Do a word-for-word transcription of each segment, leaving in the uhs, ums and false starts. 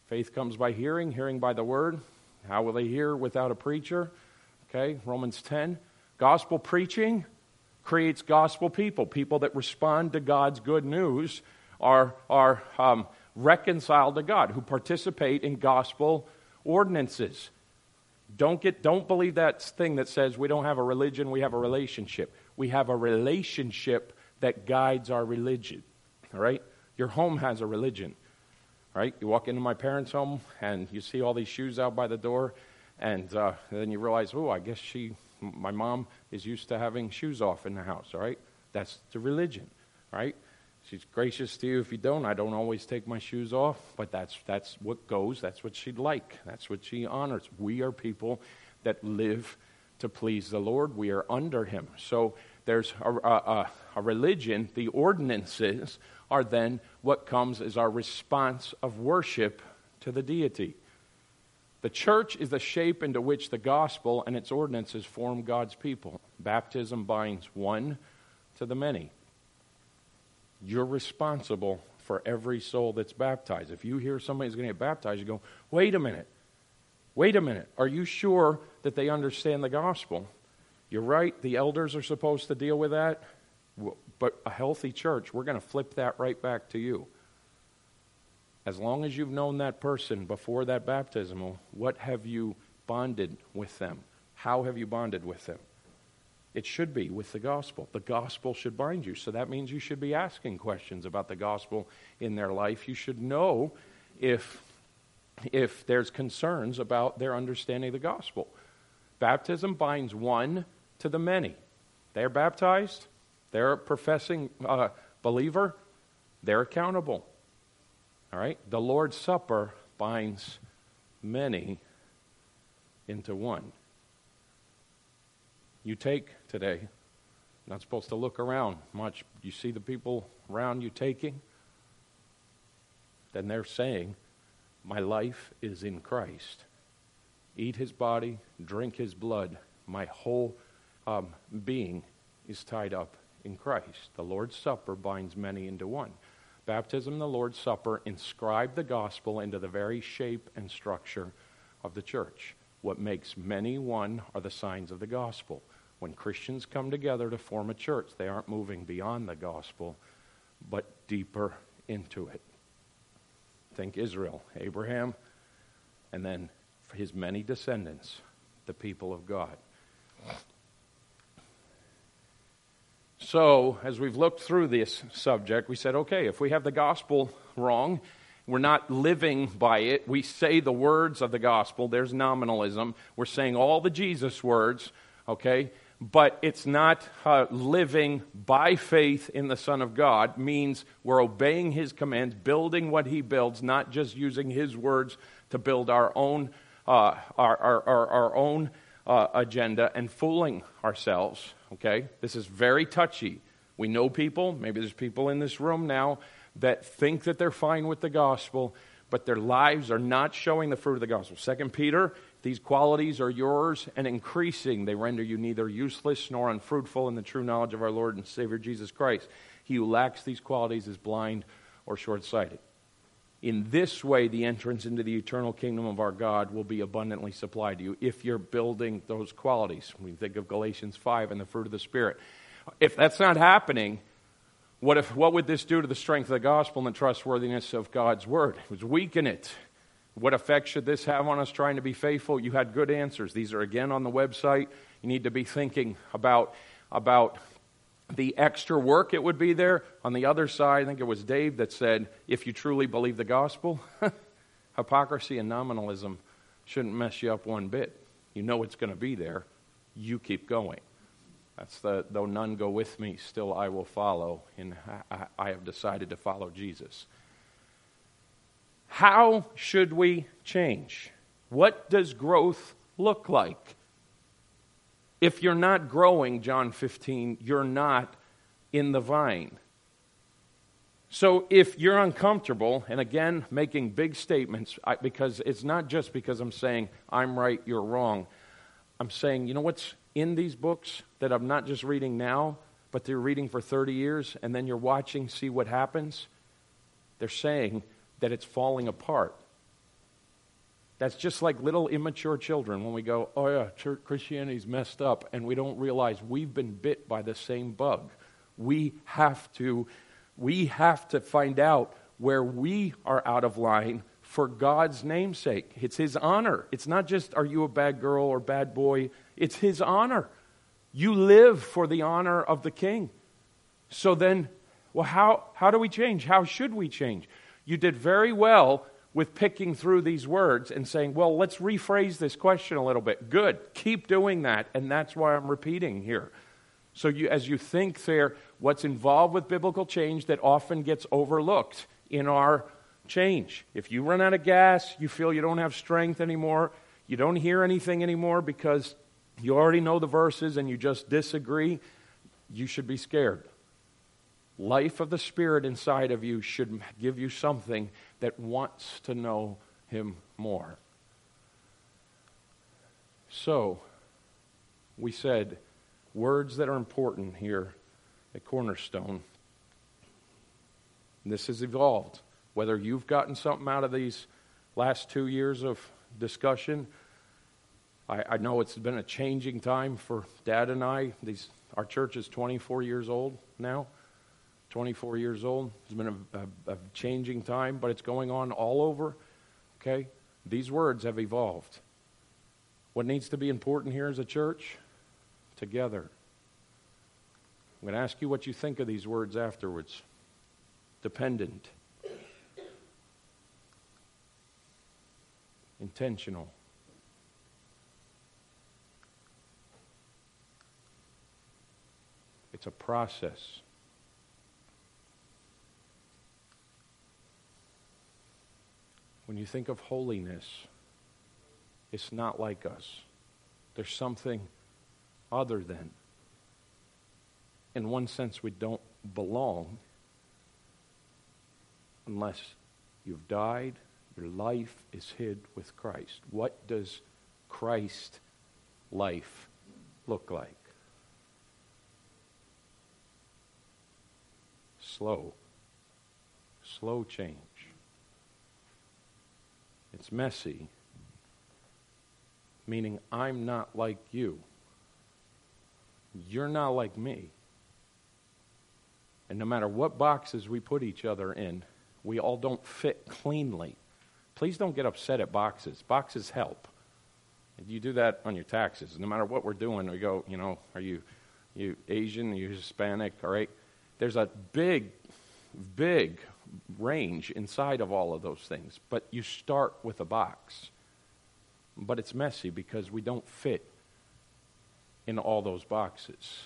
Faith comes by hearing, hearing by the word. How will they hear without a preacher? Okay, Romans ten. Gospel preaching creates gospel people. People that respond to God's good news are, are um, reconciled to God, who participate in gospel ordinances. Don't get, don't believe that thing that says we don't have a religion, we have a relationship. We have a relationship that guides our religion. All right? Your home has a religion. All right? You walk into my parents' home and you see all these shoes out by the door, and uh, then you realize, oh, I guess she, my mom is used to having shoes off in the house. All right? That's the religion. Right? She's gracious to you if you don't. I don't always take my shoes off, but that's that's what goes. That's what she'd like. That's what she honors. We are people that live to please the Lord. We are under Him. So there's a, a, a religion. The ordinances are then what comes as our response of worship to the deity. The church is the shape into which the gospel and its ordinances form God's people. Baptism binds one to the many. You're responsible for every soul that's baptized. If you hear somebody's going to get baptized, you go, wait a minute. Wait a minute. Are you sure that they understand the gospel? You're right. The elders are supposed to deal with that. But a healthy church, we're going to flip that right back to you. As long as you've known that person before that baptismal, what have you bonded with them? How have you bonded with them? It should be with the gospel. The gospel should bind you. So that means you should be asking questions about the gospel in their life. You should know if, if there's concerns about their understanding of the gospel. Baptism binds one to the many. They're baptized. They're a professing uh, believer. They're accountable. All right? The Lord's Supper binds many into one. You take today, not supposed to look around much. You see the people around you taking, then they're saying, my life is in Christ. Eat His body, drink His blood. My whole um, being is tied up in Christ. The Lord's Supper binds many into one. Baptism and the Lord's Supper inscribe the gospel into the very shape and structure of the church. What makes many one are the signs of the gospel. When Christians come together to form a church, they aren't moving beyond the gospel, but deeper into it. Think Israel, Abraham, and then his many descendants, the people of God. So, as we've looked through this subject, we said, okay, if we have the gospel wrong, we're not living by it. We say the words of the gospel. There's nominalism. We're saying all the Jesus words, okay? But it's not uh, living by faith in the Son of God. Means we're obeying His commands, building what He builds, not just using His words to build our own uh, our, our, our, our own uh, agenda and fooling ourselves, okay? This is very touchy. We know people, maybe there's people in this room now that think that they're fine with the gospel, but their lives are not showing the fruit of the gospel. Second Peter, these qualities are yours and increasing. They render you neither useless nor unfruitful in the true knowledge of our Lord and Savior Jesus Christ. He who lacks these qualities is blind or short-sighted. In this way, the entrance into the eternal kingdom of our God will be abundantly supplied to you if you're building those qualities. We think of Galatians five and the fruit of the Spirit. If that's not happening, What if? What would this do to the strength of the gospel and the trustworthiness of God's word? It would weaken it. What effect should this have on us trying to be faithful? You had good answers. These are again on the website. You need to be thinking about, about the extra work it would be there. On the other side, I think it was Dave that said, if you truly believe the gospel, hypocrisy and nominalism shouldn't mess you up one bit. You know it's going to be there. You keep going. That's the, though none go with me, still I will follow. And I, I have decided to follow Jesus. How should we change? What does growth look like? If you're not growing, John fifteen, you're not in the vine. So if you're uncomfortable, and again, making big statements, I, because it's not just because I'm saying I'm right, you're wrong. I'm saying, you know what's in these books that I'm not just reading now, but they're reading for thirty years, and then you're watching, see what happens? They're saying that it's falling apart. That's just like little immature children when we go, oh yeah, church, Christianity's messed up, and we don't realize we've been bit by the same bug. We have to, we have to find out where we are out of line for God's namesake. It's His honor. It's not just, are you a bad girl or bad boy? It's His honor. You live for the honor of the King. So then, well, how, how do we change? How should we change? You did very well with picking through these words and saying, well, let's rephrase this question a little bit. Good. Keep doing that. And that's why I'm repeating here. So you, as you think there, what's involved with biblical change that often gets overlooked in our change. If you run out of gas, you feel you don't have strength anymore, you don't hear anything anymore because you already know the verses and you just disagree, you should be scared. Life of the Spirit inside of you should give you something that wants to know Him more. So, we said words that are important here at Cornerstone. This has evolved. Whether you've gotten something out of these last two years of discussion, I, I know it's been a changing time for Dad and I. These, our church is twenty-four years old now. twenty-four years old. It's been a, a, a changing time, but it's going on all over. Okay? These words have evolved. What needs to be important here as a church? Together. I'm going to ask you what you think of these words afterwards. Dependent. Intentional. It's a process. When you think of holiness, it's not like us. There's something other than. In one sense, we don't belong unless you've died, your life is hid with Christ. What does Christ life look like? Slow. Slow change. It's messy, meaning I'm not like you. You're not like me. And no matter what boxes we put each other in, we all don't fit cleanly. Please don't get upset at boxes. Boxes help. You do that on your taxes. No matter what we're doing, we go, you know, are you you Asian, are you Hispanic, all right? There's a big, big range inside of all of those things. But you start with a box. But it's messy because we don't fit in all those boxes.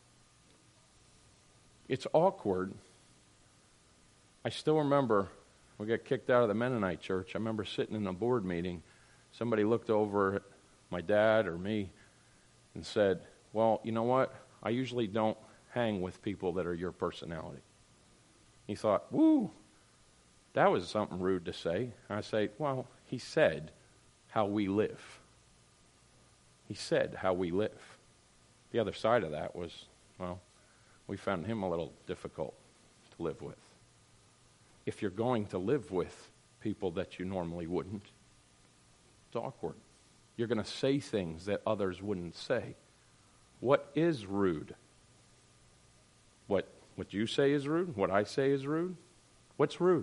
It's awkward. I still remember we got kicked out of the Mennonite church. I remember sitting in a board meeting. Somebody looked over at my dad or me and said, well, you know what? I usually don't hang with people that are your personality. He thought, woo, that was something rude to say. I say, well, he said how we live. He said how we live. The other side of that was, well, we found him a little difficult to live with. If you're going to live with people that you normally wouldn't, it's awkward. You're going to say things that others wouldn't say. What is rude? What what you say is rude? What I say is rude? What's rude?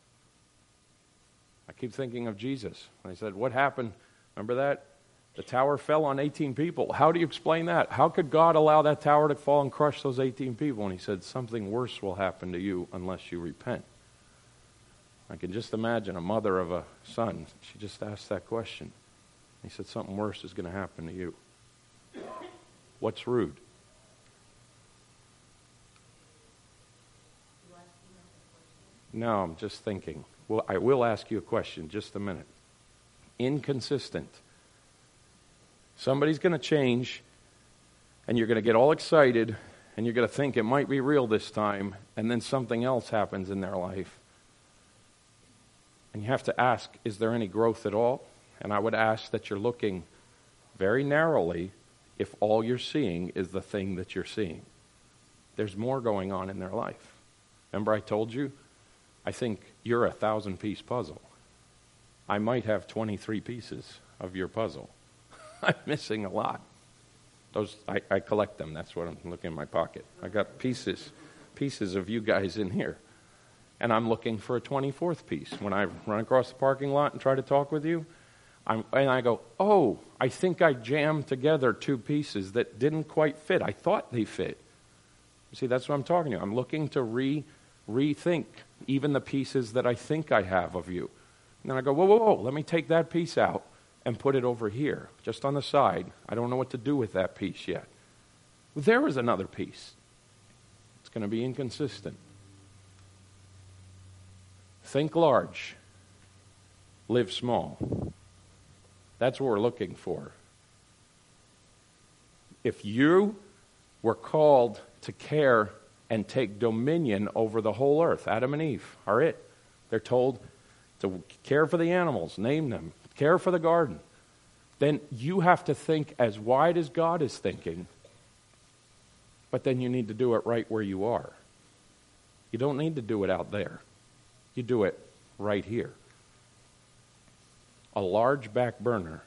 I keep thinking of Jesus. I said, what happened? Remember that? The tower fell on eighteen people. How do you explain that? How could God allow that tower to fall and crush those eighteen people? And he said, something worse will happen to you unless you repent. I can just imagine a mother of a son. She just asked that question. He said, something worse is going to happen to you. What's rude? No, I'm just thinking. Well, I will ask you a question, just a minute. Inconsistent. Somebody's going to change, and you're going to get all excited, and you're going to think it might be real this time, and then something else happens in their life. And you have to ask, is there any growth at all? And I would ask that you're looking very narrowly if all you're seeing is the thing that you're seeing. There's more going on in their life. Remember I told you? I think you're a thousand-piece puzzle. I might have twenty-three pieces of your puzzle. I'm missing a lot. Those I, I collect them. That's what I'm looking in my pocket. I got pieces, pieces of you guys in here. And I'm looking for a twenty-fourth piece. When I run across the parking lot and try to talk with you, I'm, and I go, oh, I think I jammed together two pieces that didn't quite fit. I thought they fit. See, that's what I'm talking to. I'm looking to re rethink even the pieces that I think I have of you. And then I go, whoa, whoa, whoa, let me take that piece out and put it over here, just on the side. I don't know what to do with that piece yet. Well, there is another piece. It's going to be inconsistent. Think large. Live small. That's what we're looking for. If you were called to care and take dominion over the whole earth, Adam and Eve are it. They're told to care for the animals, name them, care for the garden. Then you have to think as wide as God is thinking, but then you need to do it right where you are. You don't need to do it out there. You do it right here. A large back burner.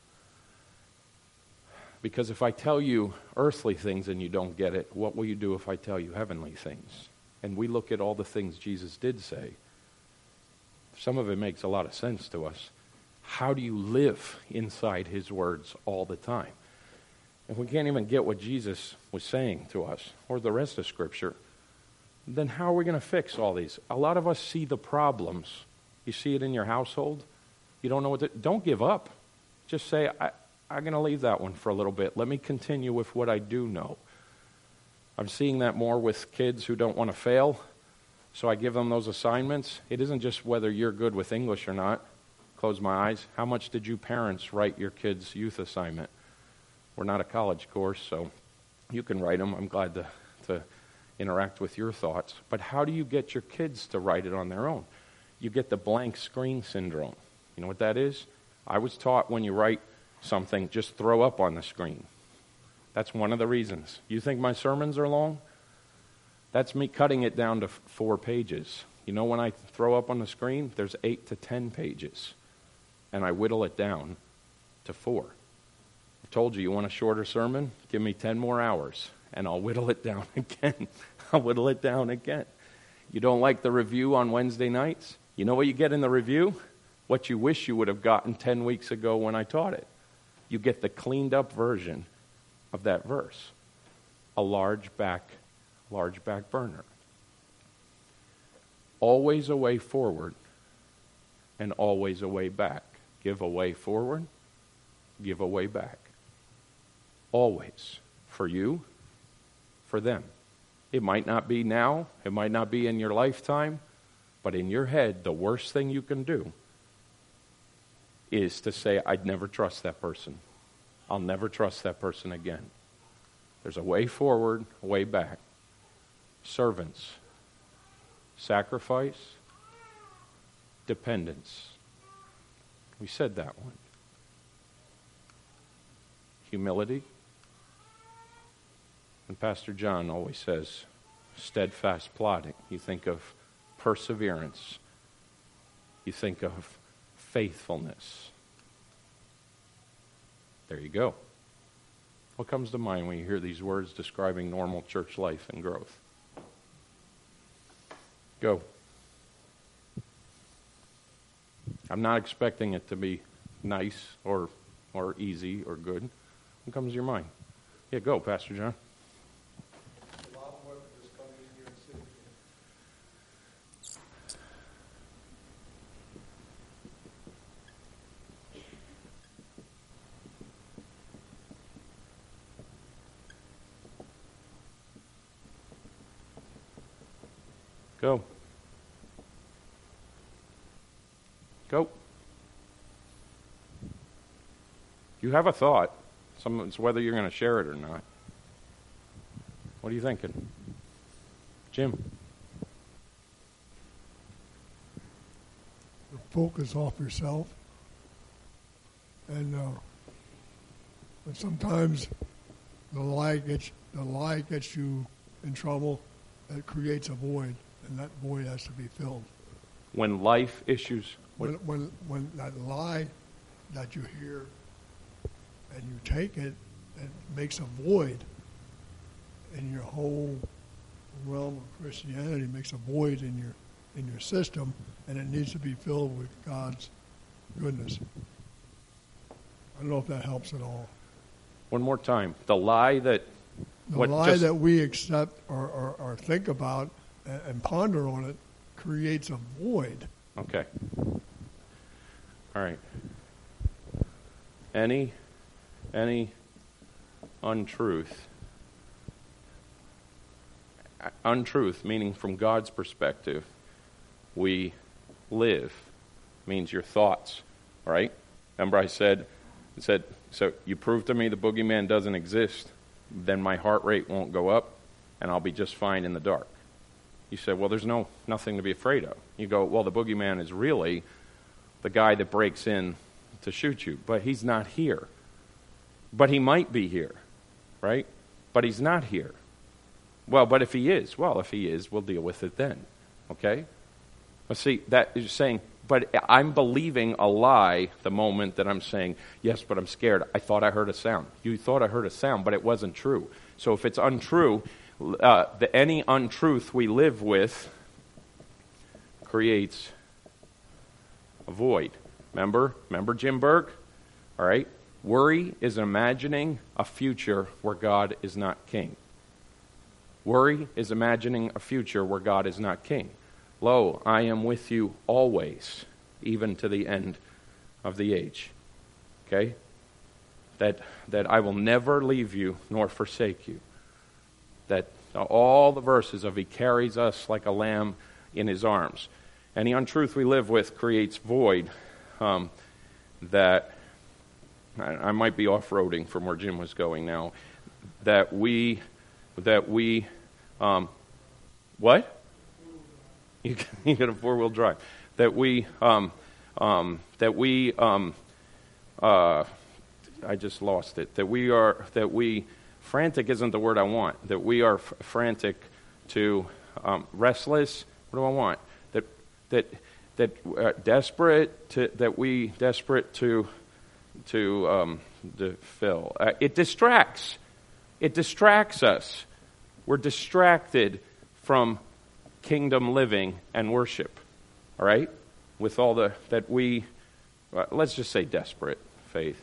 Because if I tell you earthly things and you don't get it, what will you do if I tell you heavenly things? And we look at all the things Jesus did say. Some of it makes a lot of sense to us. How do you live inside his words all the time? If we can't even get what Jesus was saying to us, or the rest of Scripture, then how are we going to fix all these? A lot of us see the problems. You see it in your household. You don't know what to... Don't give up. Just say, I, I'm going to leave that one for a little bit. Let me continue with what I do know. I'm seeing that more with kids who don't want to fail, so I give them those assignments. It isn't just whether you're good with English or not. Close my eyes. How much did you parents write your kids' youth assignment? We're not a college course, so you can write them. I'm glad to, to interact with your thoughts. But how do you get your kids to write it on their own? You get the blank screen syndrome. You know what that is? I was taught when you write something, just throw up on the screen. That's one of the reasons. You think my sermons are long? That's me cutting it down to f- four pages. You know when I throw up on the screen, there's eight to ten pages. And I whittle it down to four. I told you, you want a shorter sermon? Give me ten more hours, and I'll whittle it down again. I'll whittle it down again. You don't like the review on Wednesday nights? You know what you get in the review? What you wish you would have gotten ten weeks ago when I taught it. You get the cleaned up version of that verse. A large back, large back burner. Always a way forward and always a way back. Give a way forward, give a way back. Always. For you, for them. It might not be now, it might not be in your lifetime, but in your head, the worst thing you can do is to say, I'd never trust that person. I'll never trust that person again. There's a way forward, a way back. Servants. Sacrifice. Dependence. We said that one. Humility. And Pastor John always says, steadfast plodding. You think of perseverance. You think of faithfulness. There you go. What comes to mind when you hear these words describing normal church life and growth? Go. I'm not expecting it to be nice or or easy or good. What comes to your mind? Yeah, go, Pastor John. A lot more than just coming in here and sitting here. Go. Go. You have a thought. Some, it's whether you're going to share it or not. What are you thinking? Jim? Focus off yourself. And uh, but sometimes the lie gets the lie gets you in trouble. It creates a void, and that void has to be filled. when life issues... When, when, when that lie that you hear and you take it, it makes a void in your whole realm of Christianity, makes a void in your in your system, and it needs to be filled with God's goodness. I don't know if that helps at all. One more time. The lie that... The what, lie just, that we accept or, or, or think about and, and ponder on it creates a void. Okay. All right. Any, any untruth, untruth meaning from God's perspective, we live, means your thoughts, right? Remember I said, I said, so you prove to me the boogeyman doesn't exist, then my heart rate won't go up, and I'll be just fine in the dark. You said, well, there's no nothing to be afraid of. You go, well, the boogeyman is really the guy that breaks in to shoot you, but he's not here. But he might be here, right? But he's not here. Well, but if he is, well, if he is, we'll deal with it then, okay? But see, that is saying, but I'm believing a lie the moment that I'm saying, yes, but I'm scared. I thought I heard a sound. You thought I heard a sound, but it wasn't true. So if it's untrue, uh, the, any untruth we live with creates a void. Remember? Remember Jim Berg? All right? Worry is imagining a future where God is not king. Worry is imagining a future where God is not king. Lo, I am with you always, even to the end of the age. Okay? That that I will never leave you nor forsake you. That all the verses of he carries us like a lamb in his arms. Any untruth we live with creates void um, that, I, I might be off-roading from where Jim was going now, that we, that we, um, what? You can, you get a four-wheel drive. That we, um, um, that we, um, uh, I just lost it. That we are, that we, frantic isn't the word I want. That we are f- frantic to, um, restless. What do I want? That, that, that uh, desperate to, that we desperate to, to, um, to fill. Uh, it distracts. It distracts us. We're distracted from kingdom living and worship, all right? With all the, that we, uh, let's just say desperate faith.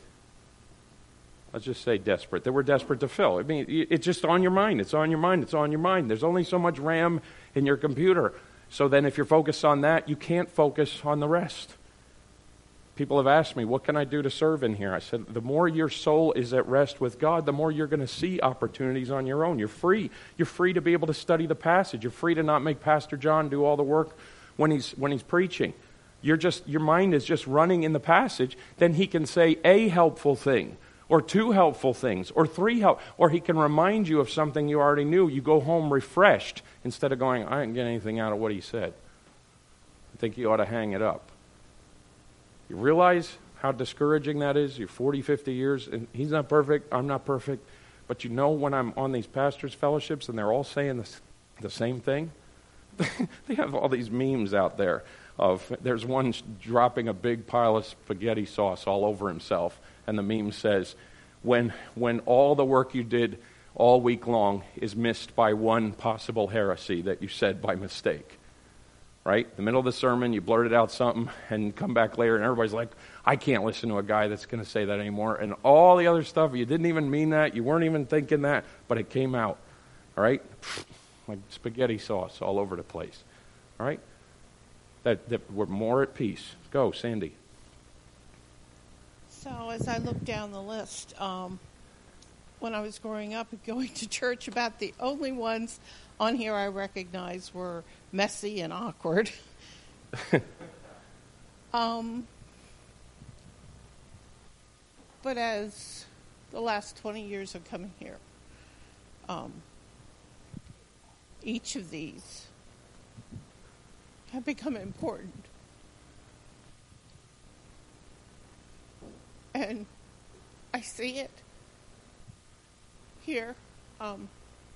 Let's just say desperate, that we're desperate to fill. I mean, it's just on your mind. It's on your mind. It's on your mind. There's only so much RAM in your computer. So then if you're focused on that, you can't focus on the rest. People have asked me, what can I do to serve in here? I said, the more your soul is at rest with God, the more you're going to see opportunities on your own. You're free. You're free to be able to study the passage. You're free to not make Pastor John do all the work when he's when he's preaching. You're just your mind is just running in the passage. Then he can say a helpful thing, or two helpful things, or three help, or he can remind you of something you already knew. You go home refreshed instead of going, I didn't get anything out of what he said. I think you ought to hang it up. You realize how discouraging that is? You're forty, fifty years, and he's not perfect, I'm not perfect. But you know when I'm on these pastors' fellowships and they're all saying the, the same thing? They have all these memes out there of, there's one dropping a big pile of spaghetti sauce all over himself, and the meme says, when when all the work you did all week long is missed by one possible heresy that you said by mistake. Right? In the middle of the sermon, you blurted out something and come back later and everybody's like, I can't listen to a guy that's going to say that anymore. And all the other stuff, you didn't even mean that. You weren't even thinking that, but it came out. All right? Like spaghetti sauce all over the place. All right? That, that we're more at peace. Go, Sandy. So as I look down the list, um, when I was growing up and going to church, about the only ones on here I recognized were messy and awkward. um, but as the last twenty years of coming here, um, each of these have become important. And I see it here. Um,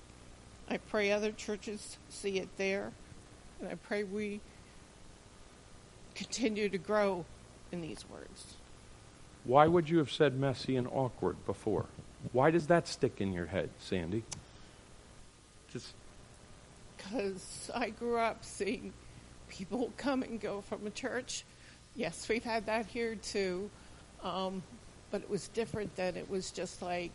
I pray other churches see it there. And I pray we continue to grow in these words. Why would you have said messy and awkward before? Why does that stick in your head, Sandy? Just Because I grew up seeing people come and go from a church. Yes, we've had that here too, um, but it was different then. It was just like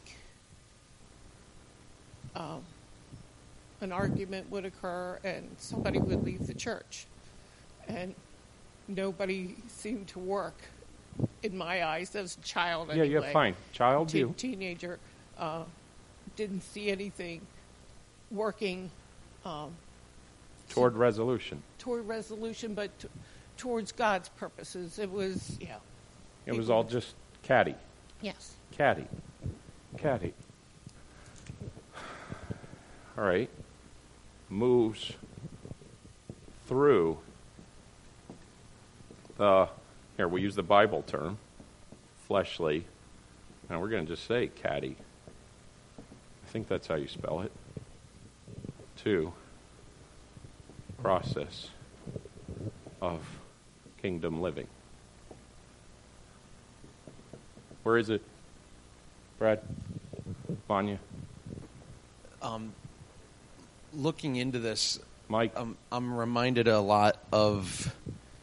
um, an argument would occur and somebody would leave the church. And nobody seemed to work, in my eyes, as a child yeah, anyway. yeah, fine. Child, Teen- you. Teenager. Uh, didn't see anything working um, Toward resolution. toward resolution, but t- towards God's purposes. It was, yeah. It was all just catty. Yes. Catty. Catty. All right. Moves through the, here, we use the Bible term, fleshly. Now we're going to just say catty. I think that's how you spell it. To process of kingdom living. Where is it? Brad? Vanya? Um, looking into this, Mike? um, I'm reminded a lot of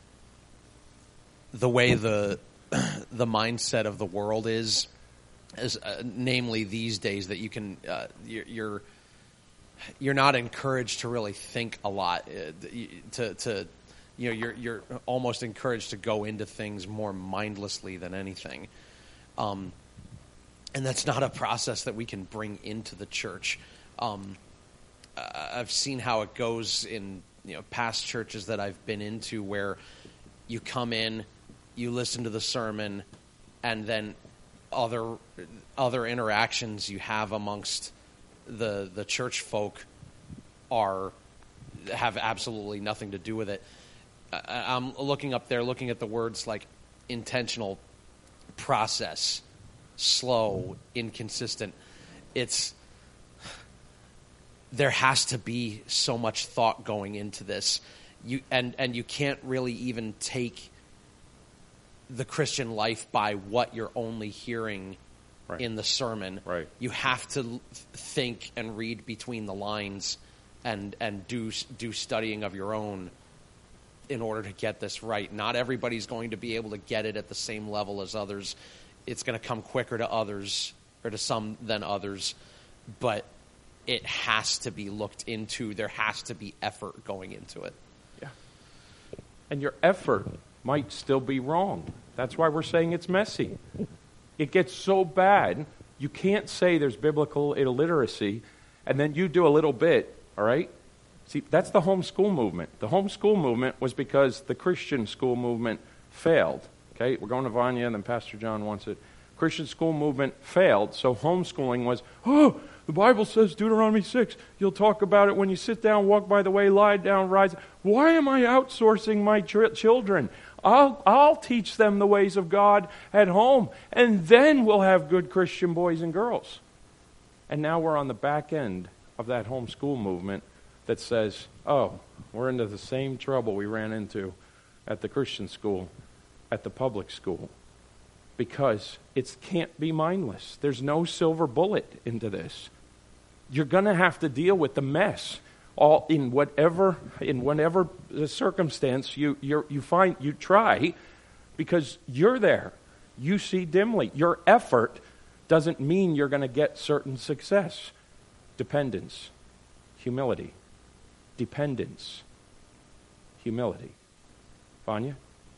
the way the the mindset of the world is, as uh, namely these days that you can uh, you're, you're you're not encouraged to really think a lot, uh, to to you know you're you're almost encouraged to go into things more mindlessly than anything. Um, and that's not a process that we can bring into the church. Um, I've seen how it goes in you know past churches that I've been into, where you come in, you listen to the sermon, and then other other interactions you have amongst the the church folk are have absolutely nothing to do with it. I, I'm looking up there, looking at the words like intentional, process, slow, inconsistent. It's there has to be so much thought going into this. You and and you can't really even take the Christian life by what you're only hearing right. in the sermon. Right. You have to think and read between the lines and and do do studying of your own in order to get this right. Not everybody's going to be able to get it at the same level as others. It's going to come quicker to others or to some than others, but it has to be looked into. There has to be effort going into it. Yeah. And your effort might still be wrong. That's why we're saying it's messy. It gets so bad, you can't say there's biblical illiteracy, and then you do a little bit, all right? See, that's the homeschool movement. The homeschool movement was because the Christian school movement failed. Okay, we're going to Vanya, and then Pastor John wants it. Christian school movement failed, so homeschooling was, oh, the Bible says, Deuteronomy six, you'll talk about it when you sit down, walk by the way, lie down, rise. Why am I outsourcing my ch- children? I'll, I'll teach them the ways of God at home, and then we'll have good Christian boys and girls. And now we're on the back end of that homeschool movement that says, oh, we're into the same trouble we ran into at the Christian school, at the public school, because it can't be mindless. There's no silver bullet into this. You're going to have to deal with the mess all in whatever in whatever circumstance you you you find you try, because you're there. You see dimly. Your effort doesn't mean you're going to get certain success. Dependence, humility, dependence, humility. Vanya?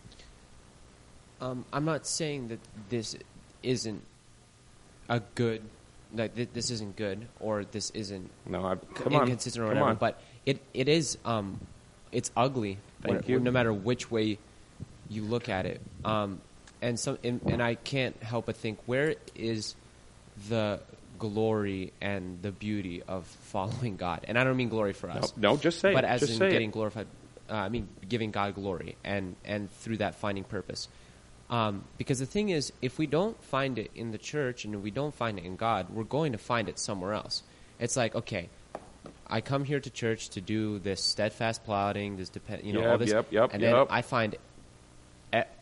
Um, I'm not saying that this isn't a good, like th- this isn't good, or this isn't No, I, come inconsistent on. or whatever. Come on. But it it is um, it's ugly. Thank when, you. No matter which way you look at it, um, and so and, and I can't help but think, where is the glory and the beauty of following God? And I don't mean glory for us. No, no, just say but it. as Just in say getting it. glorified. Uh, I mean, giving God glory, and and through that finding purpose. Um, because the thing is, if we don't find it in the church and we don't find it in God, we're going to find it somewhere else. It's like, okay, I come here to church to do this steadfast plotting, this depend, you know, Yep, all this, yep, yep, and yep. then I find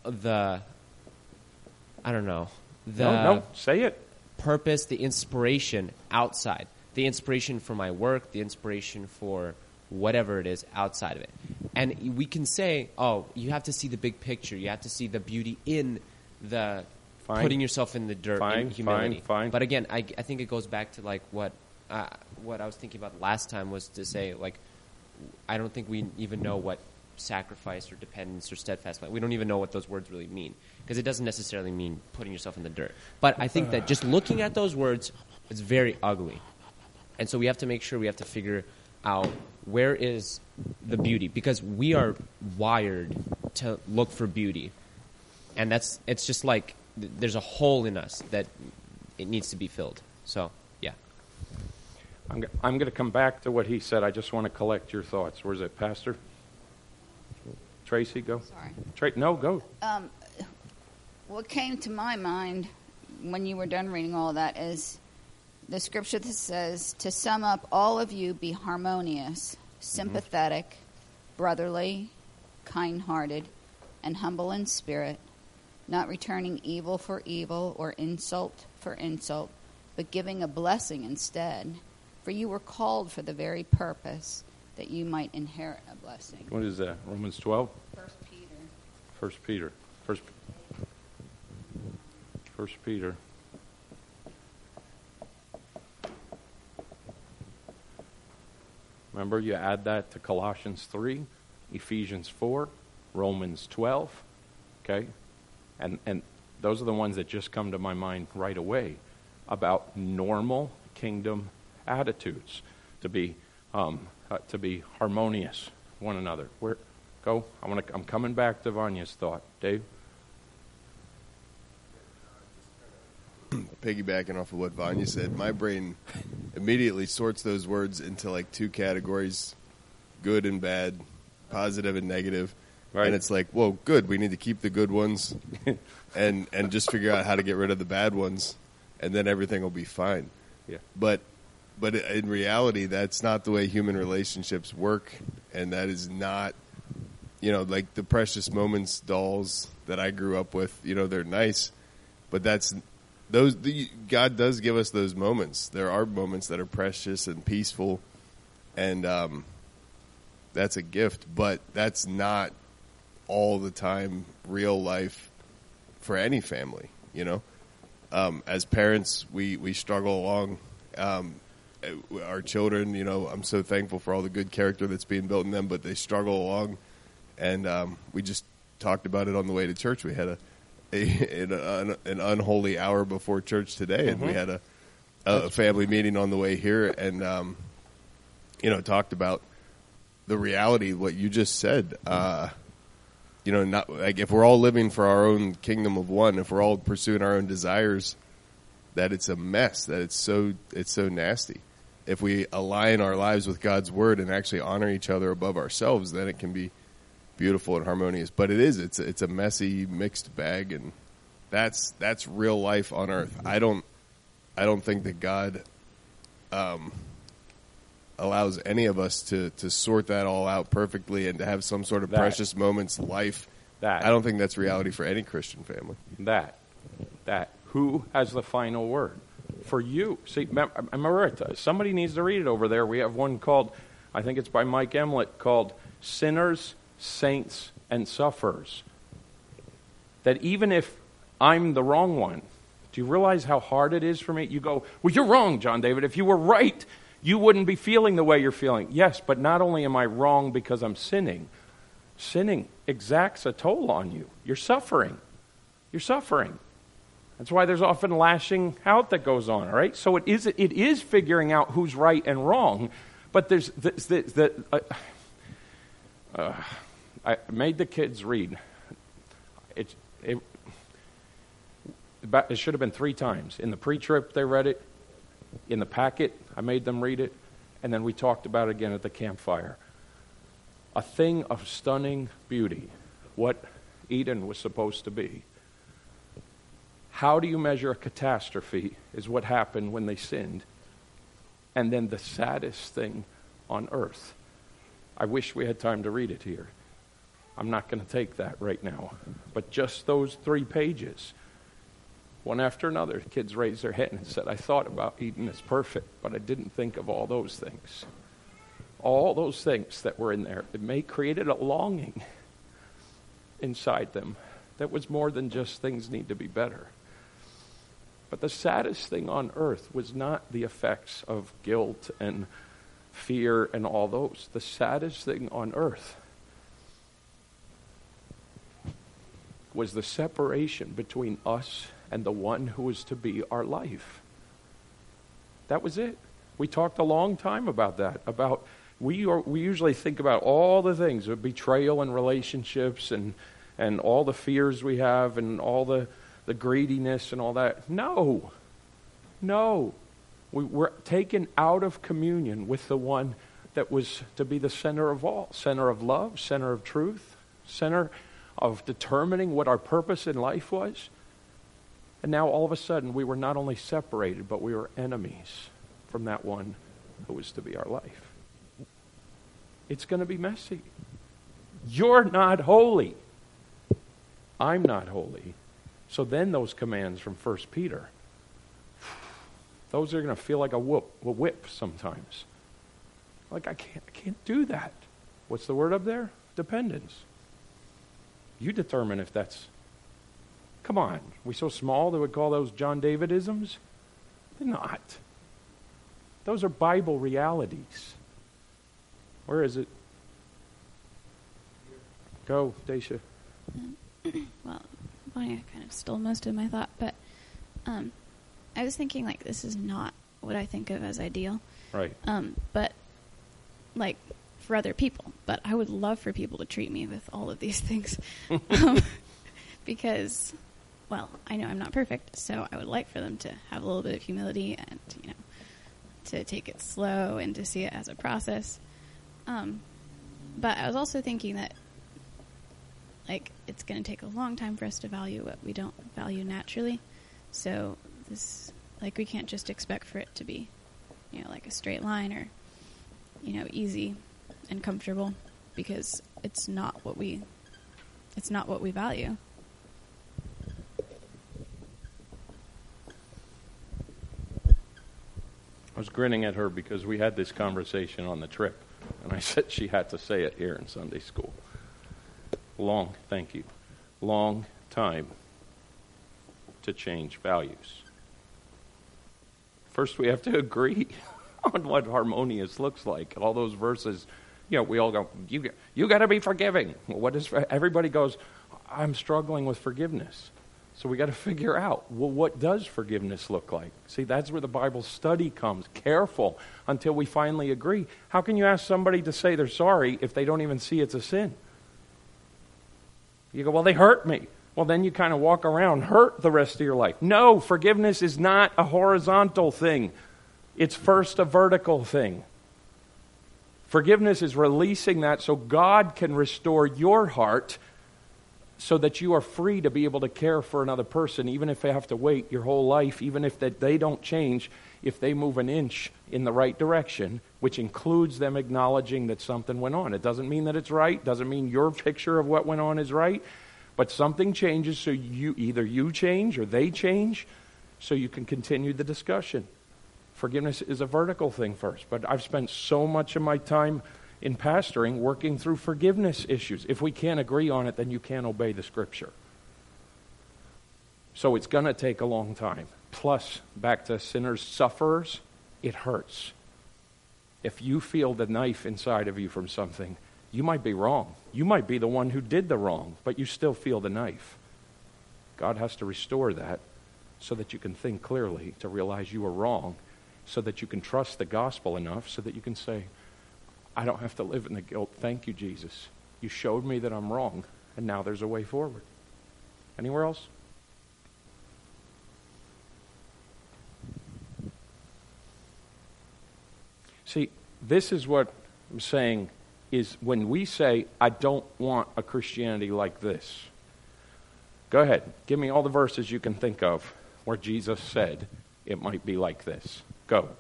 the, I don't know, the no, no, say it. purpose, the inspiration outside, the inspiration for my work, the inspiration for whatever it is outside of it. And we can say, oh, you have to see the big picture. You have to see the beauty in the Fine. putting yourself in the dirt, Fine, in humility. fine, fine. But again, I, I think it goes back to like what uh, what I was thinking about last time was to say, like, I don't think we even know what sacrifice or dependence or steadfast. We don't even know what those words really mean, because it doesn't necessarily mean putting yourself in the dirt. But I think that just looking at those words is very ugly. And so we have to make sure we have to figure out where is the beauty, because we are wired to look for beauty. And that's it's just like th- there's a hole in us that it needs to be filled. So, yeah. I'm, g- I'm going to come back to what he said. I just want to collect your thoughts. Where's it, Pastor? Tracy, go. Sorry. Tra- no, go. Um, what came to my mind when you were done reading all that is the scripture that says, to sum up, all of you be harmonious, sympathetic, mm-hmm. brotherly, kind-hearted, and humble in spirit, not returning evil for evil or insult for insult, but giving a blessing instead. For you were called for the very purpose that you might inherit a blessing. What is that? Romans twelve? First Peter. First Peter. First, First Peter. Remember, you add that to Colossians three, Ephesians four, Romans twelve, okay? And and those are the ones that just come to my mind right away about normal kingdom attitudes, to be um, uh, to be harmonious one another. Where go? I want to. I'm coming back to Vanya's thought, Dave. Piggybacking off of what Vanya said, my brain immediately sorts those words into like two categories: good and bad, positive and negative. Right. And it's like, well, good. We need to keep the good ones, and and just figure out how to get rid of the bad ones, and then everything will be fine. Yeah. But but in reality, that's not the way human relationships work, and that is not, you know, like the Precious Moments dolls that I grew up with. You know, they're nice, but that's those. The, God does give us those moments. There are moments that are precious and peaceful, and um, that's a gift. But that's not all the time real life for any family, you know. Um, as parents, we, we struggle along. Um, our children, you know, I'm so thankful for all the good character that's being built in them, but they struggle along. And um, we just talked about it on the way to church. We had a, a an, an unholy hour before church today, and mm-hmm. we had a, a family meeting on the way here, and um, you know, talked about the reality, what you just said. Uh, You know, not like if we're all living for our own kingdom of one, if we're all pursuing our own desires, that it's a mess, that it's so it's so nasty. If we align our lives with God's word and actually honor each other above ourselves, then it can be beautiful and harmonious. But it is it's it's a messy, mixed bag, and that's that's real life on earth. I don't I don't think that God um, allows any of us to, to sort that all out perfectly and to have some sort of that. precious moments life. That. I don't think that's reality for any Christian family. That. That. Who has the final word? For you. See, Marita, somebody needs to read it over there. We have one called, I think it's by Mike Emlet, called Sinners, Saints, and Sufferers. That even if I'm the wrong one, do you realize how hard it is for me? You go, well, you're wrong, John David. If you were right, you wouldn't be feeling the way you're feeling. Yes, but not only am I wrong because I'm sinning, sinning exacts a toll on you. You're suffering. You're suffering. That's why there's often lashing out that goes on, all right? So it is it is figuring out who's right and wrong, but there's the, the, the uh, uh, I made the kids read. It, it, it should have been three times. In the pre-trip, they read it. In the packet, I made them read it, and then we talked about it again at the campfire. A thing of stunning beauty, what Eden was supposed to be. How do you measure a catastrophe is what happened when they sinned. And then the saddest thing on earth. I wish we had time to read it here. I'm not going to take that right now. But just those three pages, one after another, kids raised their hand and said, I thought about Eden as perfect, but I didn't think of all those things. All those things that were in there, it may created a longing inside them that was more than just things need to be better. But the saddest thing on earth was not the effects of guilt and fear and all those. The saddest thing on earth was the separation between us and the one who was to be our life. That was it. We talked a long time about that, about we are, we usually think about all the things of betrayal in relationships and and all the fears we have and all the, the greediness and all that. No. No. We were taken out of communion with the one that was to be the center of all, center of love, center of truth, center of determining what our purpose in life was. And now all of a sudden we were not only separated, but we were enemies from that one who was to be our life. It's going to be messy. You're not holy. I'm not holy. So then those commands from First Peter, those are going to feel like a whoop, a whip sometimes. Like, I can't, I can't do that. What's the word up there? Dependence. You determine if that's, come on, we so small they would call those John David-isms? They're not. Those are Bible realities. Where is it? Go, Daisha. Well, Bonnie kind of stole most of my thought, but um, I was thinking, like, this is not what I think of as ideal. Right. Um, but, like, for other people. But I would love for people to treat me with all of these things. um, because, well, I know I'm not perfect, so I would like for them to have a little bit of humility and, you know, to take it slow and to see it as a process. Um, but I was also thinking that, like, it's going to take a long time for us to value what we don't value naturally. So this, like, we can't just expect for it to be, you know, like a straight line or, you know, easy and comfortable, because it's not what we, it's not what we value. I was grinning at her because we had this conversation on the trip, and I said she had to say it here in Sunday school. Long, thank you, long time to change values. First, we have to agree on what harmonious looks like. All those verses, you know, we all go, you, you got to be forgiving. Well, what is, everybody goes, I'm struggling with forgiveness. So we got to figure out, well, what does forgiveness look like? See, that's where the Bible study comes. Careful until we finally agree. How can you ask somebody to say they're sorry if they don't even see it's a sin? You go, well, they hurt me. Well, then you kind of walk around hurt the rest of your life. No, forgiveness is not a horizontal thing. It's first a vertical thing. Forgiveness is releasing that so God can restore your heart so that you are free to be able to care for another person, even if they have to wait your whole life, even if that they don't change, if they move an inch in the right direction, which includes them acknowledging that something went on. It doesn't mean that it's right, doesn't mean your picture of what went on is right, but something changes so you either you change or they change so you can continue the discussion. Forgiveness is a vertical thing first, but I've spent so much of my time in pastoring working through forgiveness issues. If we can't agree on it, then you can't obey the Scripture. So it's going to take a long time. Plus, back to sinners, sufferers, it hurts. If you feel the knife inside of you from something, you might be wrong. You might be the one who did the wrong, but you still feel the knife. God has to restore that so that you can think clearly, to realize you were wrong, so that you can trust the gospel enough so that you can say, I don't have to live in the guilt. Thank you, Jesus. You showed me that I'm wrong, and now there's a way forward. Anywhere else? See, this is what I'm saying is when we say, I don't want a Christianity like this. Go ahead. Give me all the verses you can think of where Jesus said it might be like this. Go.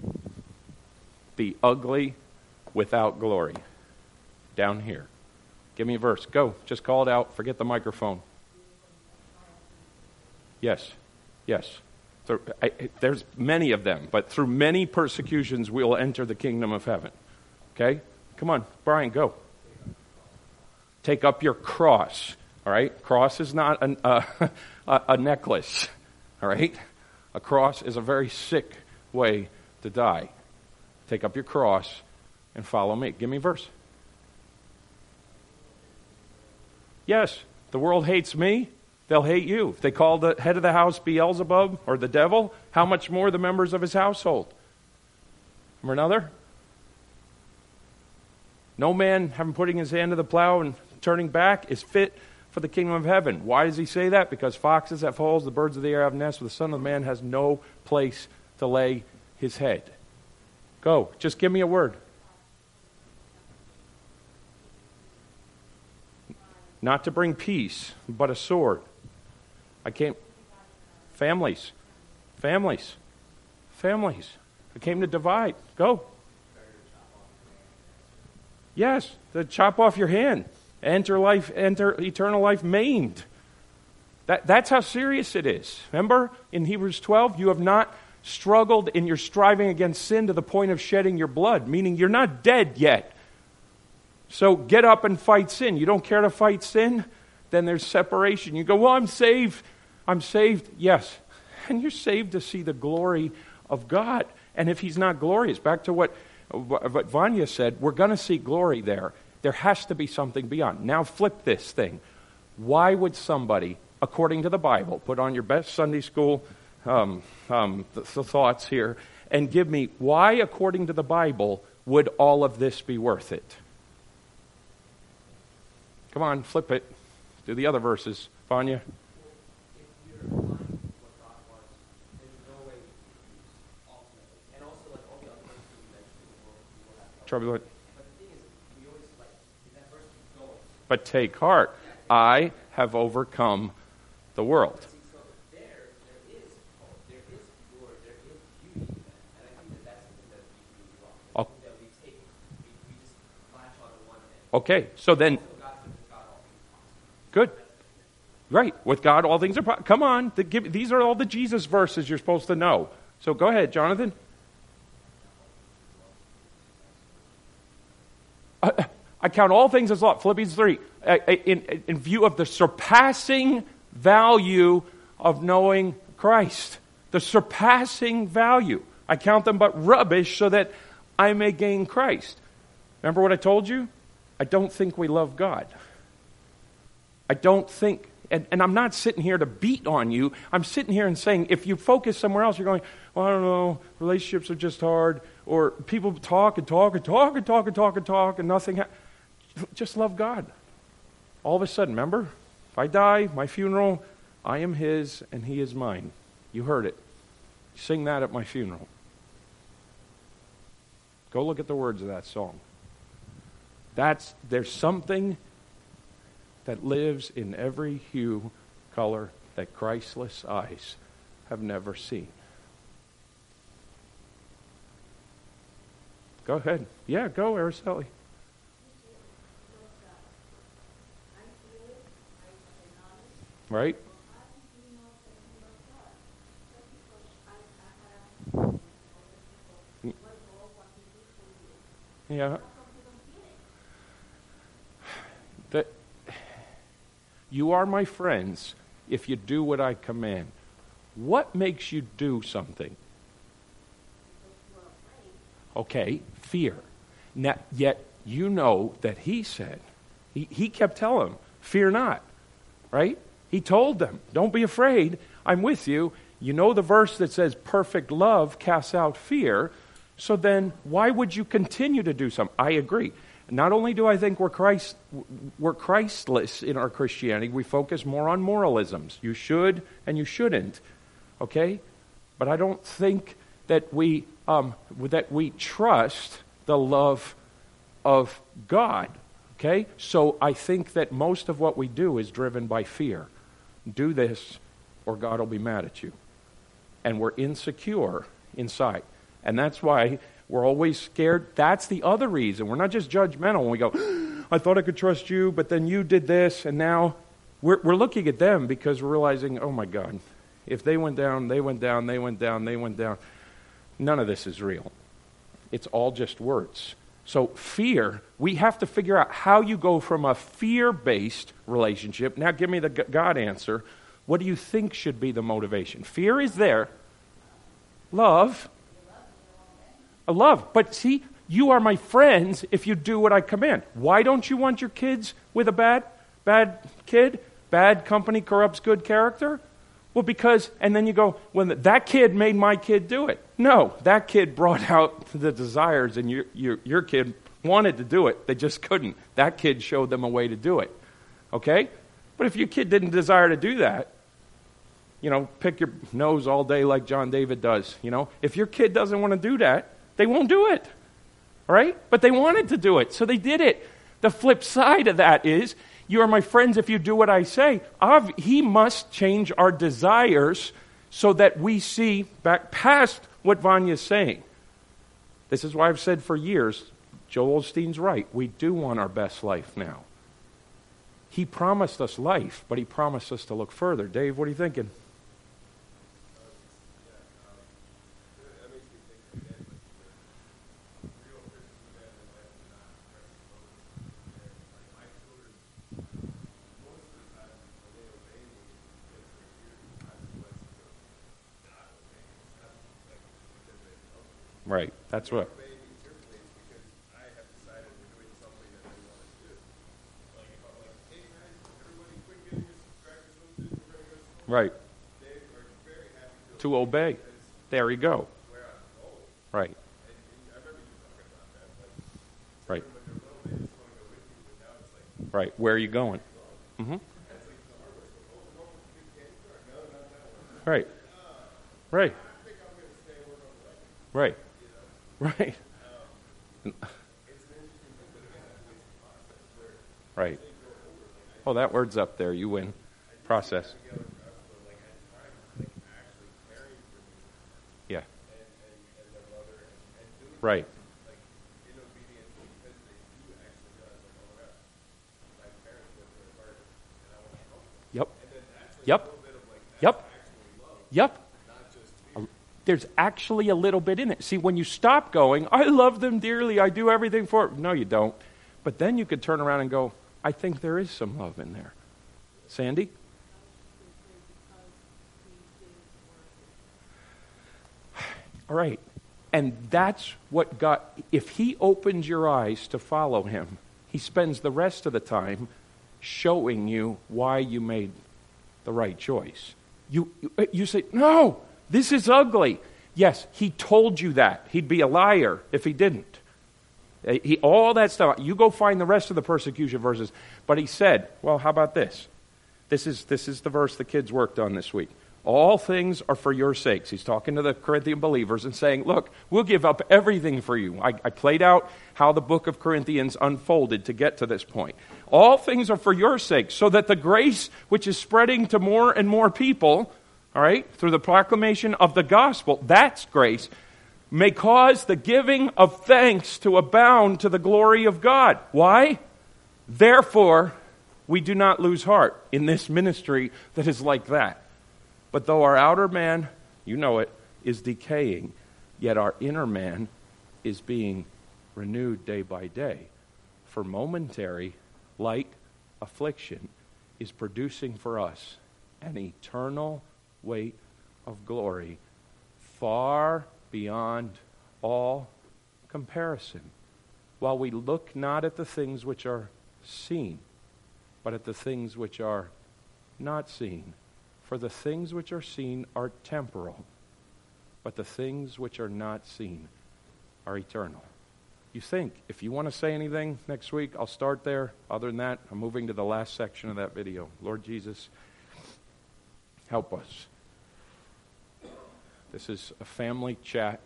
Be ugly without glory. Down here. Give me a verse. Go. Just call it out. Forget the microphone. Yes. Yes. So, I, there's many of them, but through many persecutions we'll enter the kingdom of heaven. Okay? Come on, Brian, go. Take up your cross. All right? Cross is not an, uh, a, a necklace. All right? A cross is a very sick way to die. Take up your cross and follow me. Give me a verse. Yes, the world hates me. They'll hate you. If they call the head of the house Beelzebub or the devil, how much more the members of his household? Remember another? No man, having putting his hand to the plow and turning back, is fit for the kingdom of heaven. Why does he say that? Because foxes have holes, the birds of the air have nests, but the Son of Man has no place to lay his head. Go. Just give me a word. Not to bring peace, but a sword. I came... Families. Families. Families. I came to divide. Go. Yes, to chop off your hand. Enter life, enter eternal life maimed. That, that's how serious it is. Remember in Hebrews twelve, you have not struggled in your striving against sin to the point of shedding your blood, meaning you're not dead yet. So get up and fight sin. You don't care to fight sin? Then there's separation. You go, well, I'm saved. I'm saved. Yes. And you're saved to see the glory of God. And if he's not glorious, back to what, what Vanya said, we're going to see glory there. There has to be something beyond. Now flip this thing. Why would somebody, according to the Bible, put on your best Sunday school um, um, the, the thoughts here, and give me, why, according to the Bible, would all of this be worth it? Come on, flip it. Do the other verses. Vanya? Trouble. But take heart. I have overcome the world. Okay, so then... Good. Right. With God, all things are... Po- Come on. The, give, these are all the Jesus verses you're supposed to know. So go ahead, Jonathan. Uh, I count all things as lost. Philippians three. Uh, in, in view of the surpassing value of knowing Christ. The surpassing value. I count them but rubbish so that I may gain Christ. Remember what I told you? I don't think we love God. I don't think, and, and I'm not sitting here to beat on you. I'm sitting here and saying, if you focus somewhere else, you're going, well, I don't know, relationships are just hard, or people talk and talk and talk and talk and talk and talk and nothing. Ha- just love God. All of a sudden, remember, if I die, my funeral, I am his and he is mine. You heard it. Sing that at my funeral. Go look at the words of that song. That's, there's something that lives in every hue, color that Christless eyes have never seen. Go ahead. Yeah, go, Araceli. Right? Yeah. That you are my friends if you do what I command. What makes you do something? Okay, fear. Now, yet you know that he said, he, he kept telling them, fear not, right? He told them, don't be afraid, I'm with you. You know the verse that says perfect love casts out fear, so then why would you continue to do something? I agree. Not only do I think we're Christ, we're Christless in our Christianity, we focus more on moralisms. You should and you shouldn't, okay? But I don't think that we um, that we trust the love of God, okay? So I think that most of what we do is driven by fear. Do this or God will be mad at you. And we're insecure inside. And that's why we're always scared. That's the other reason. We're not just judgmental when we go, I thought I could trust you, but then you did this, and now we're, we're looking at them because we're realizing, oh my God, if they went down, they went down, they went down, they went down. None of this is real. It's all just words. So fear, we have to figure out how you go from a fear-based relationship. Now give me the God answer. What do you think should be the motivation? Fear is there. Love. A love. But see, you are my friends if you do what I command. Why don't you want your kids with a bad, bad kid? Bad company corrupts good character? Well, because, and then you go, well, that kid made my kid do it. No, that kid brought out the desires, and your, your, your kid wanted to do it. They just couldn't. That kid showed them a way to do it. Okay? But if your kid didn't desire to do that, you know, pick your nose all day like John David does. You know, if your kid doesn't want to do that, they won't do it. All right? But they wanted to do it, so they did it. The flip side of that is, you are my friends if you do what I say. I've, he must change our desires so that we see back past what Vanya's saying. This is why I've said for years, Joel Osteen's right. We do want our best life now. He promised us life, but he promised us to look further. Dave, what are you thinking? Right, that's what. Right. To obey. There you go. Right. Right. Right. Where are you going? Mm-hmm. Right. Right. Right. Right. Right. Oh, that word's up there. You win. Process. Yeah. Right. Yep. Yep. Yep. Yep. There's actually a little bit in it. See, when you stop going, I love them dearly, I do everything for them. No, you don't. But then you could turn around and go, I think there is some love in there. Sandy? All right. And that's what God, if he opens your eyes to follow him, he spends the rest of the time showing you why you made the right choice. You, you say, no, this is ugly. Yes, he told you that. He'd be a liar if he didn't. He, all that stuff. You go find the rest of the persecution verses. But he said, well, how about this? This is, this is the verse the kids worked on this week. All things are for your sakes. He's talking to the Corinthian believers and saying, look, we'll give up everything for you. I, I played out how the book of Corinthians unfolded to get to this point. All things are for your sake, so that the grace which is spreading to more and more people, all right, through the proclamation of the gospel, that's grace, may cause the giving of thanks to abound to the glory of God. Why? Therefore, we do not lose heart in this ministry that is like that. But though our outer man, you know it, is decaying, yet our inner man is being renewed day by day. For momentary, light affliction is producing for us an eternal weight of glory far beyond all comparison. While we look not at the things which are seen, but at the things which are not seen. For the things which are seen are temporal, but the things which are not seen are eternal. You think, if you want to say anything next week, I'll start there. Other than that, I'm moving to the last section of that video. Lord Jesus, help us. This is a family chat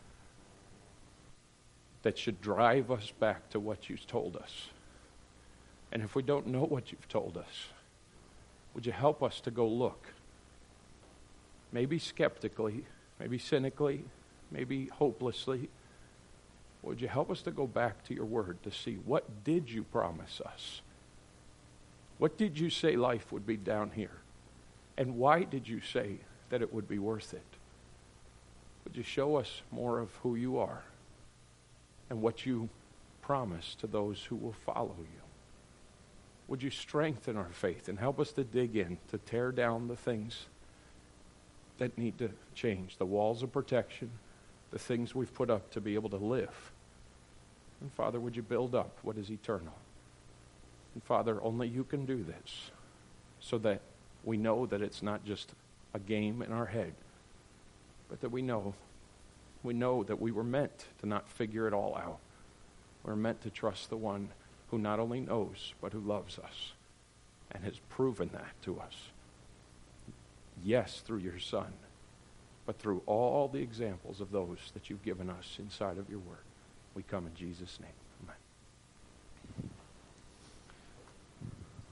that should drive us back to what you've told us. And if we don't know what you've told us, would you help us to go look? Maybe skeptically, maybe cynically, maybe hopelessly, Would you help us to go back to your word to see what did you promise us? What did you say life would be down here? And why did you say that it would be worth it? Would you show us more of who you are and what you promise to those who will follow you? Would you strengthen our faith and help us to dig in, to tear down the things that need to change, the walls of protection, the things we've put up to be able to live. And Father, would you build up what is eternal? And Father, only you can do this so that we know that it's not just a game in our head, but that we know, we know that we were meant to not figure it all out. We're meant to trust the one who not only knows, but who loves us and has proven that to us. Yes, through your Son, but through all the examples of those that you've given us inside of your word. We come in Jesus' name.